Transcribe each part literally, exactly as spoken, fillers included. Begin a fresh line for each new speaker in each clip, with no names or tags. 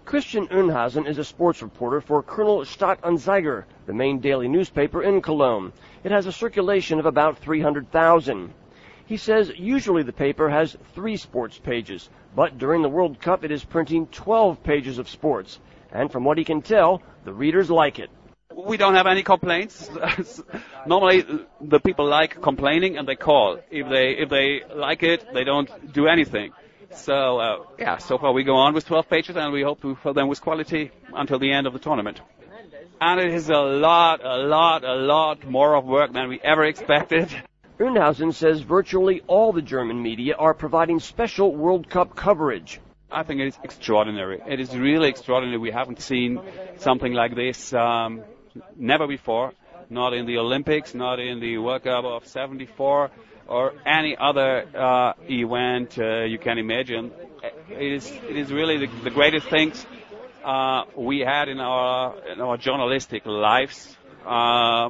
Christian Unhausen is a sports reporter for Kernel Stadtanzeiger, the main daily newspaper in Cologne. It has a circulation of about three hundred thousand. He says usually the paper has three sports pages, but during the World Cup it is printing twelve pages of sports. And from what he can tell, the readers like it.
We don't have any complaints. Normally the people like complaining and they call. If they if they like it, they don't do anything. So, uh, yeah, so far we go on with twelve pages and we hope to fill them with quality until the end of the tournament. And it is a lot, a lot, a lot more of work than we ever expected.
Unhausen says virtually all the German media are providing special World Cup coverage.
I think it is extraordinary. It is really extraordinary. We haven't seen something like this um, never before. Not in the Olympics, not in the World Cup of seventy-four, or any other uh, event uh, you can imagine. It is it is really the, the greatest things uh, we had in our in our journalistic lives. Uh,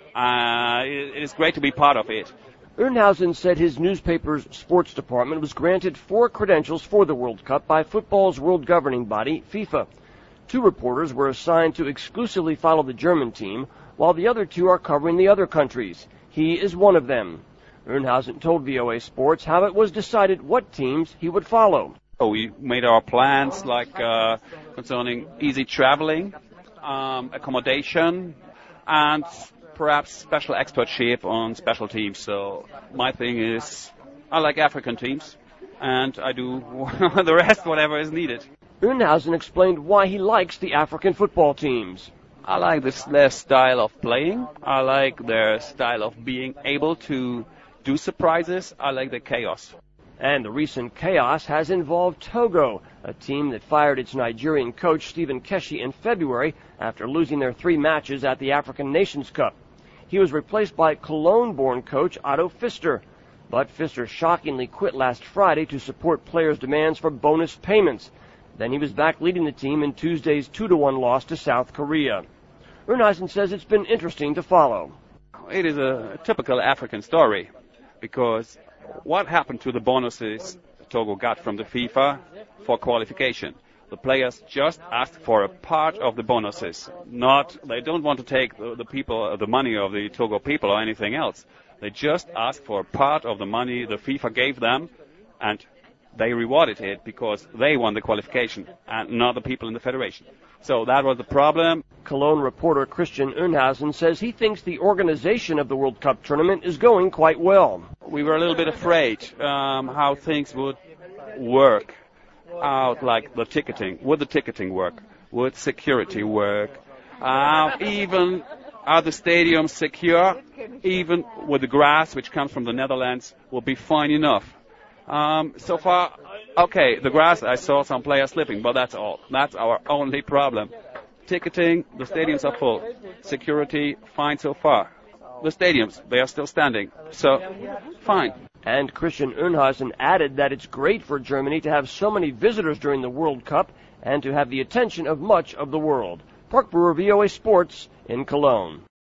uh, it, it is great to be part of it.
Unhausen said his newspaper's sports department was granted four credentials for the World Cup by football's world governing body, FIFA. Two reporters were assigned to exclusively follow the German team, while the other two are covering the other countries. He is one of them. Unhausen told V O A Sports how it was decided what teams he would follow.
So we made our plans like uh, concerning easy traveling, um, accommodation, and perhaps special expertship on special teams. So my thing is I like African teams, and I do the rest whatever is needed.
Unhausen explained why he likes the African football teams.
I like this, their style of playing. I like their style of being able to do surprises. I like the chaos.
And the recent chaos has involved Togo, a team that fired its Nigerian coach Stephen Keshi in February after losing their three matches at the African Nations Cup. He was replaced by Cologne-born coach Otto Pfister. But Pfister shockingly quit last Friday to support players' demands for bonus payments. Then he was back leading the team in Tuesday's two to one loss to South Korea. Unhausen says it's been interesting to follow.
It is a typical African story, because what happened to the bonuses Togo got from the FIFA for qualification? The players just asked for a part of the bonuses. Not, they don't want to take the, the people, the money of the Togo people or anything else. They just asked for a part of the money the FIFA gave them, and they rewarded it because they won the qualification and not the people in the federation. So that was the problem.
Cologne reporter Christian Unhausen says he thinks the organization of the World Cup tournament is going quite well.
We were a little bit afraid um, how things would work out, like the ticketing. Would the ticketing work? Would security work? Uh, even are the stadiums secure? Even with the grass, which comes from the Netherlands, will be fine enough. Um, so far, okay, the grass, I saw some players slipping, but that's all. That's our only problem. Ticketing, the stadiums are full. Security, fine so far. The stadiums, they are still standing. So, fine.
And Christian Unhausen added that it's great for Germany to have so many visitors during the World Cup and to have the attention of much of the world. Park Brewer, V O A Sports, in Cologne.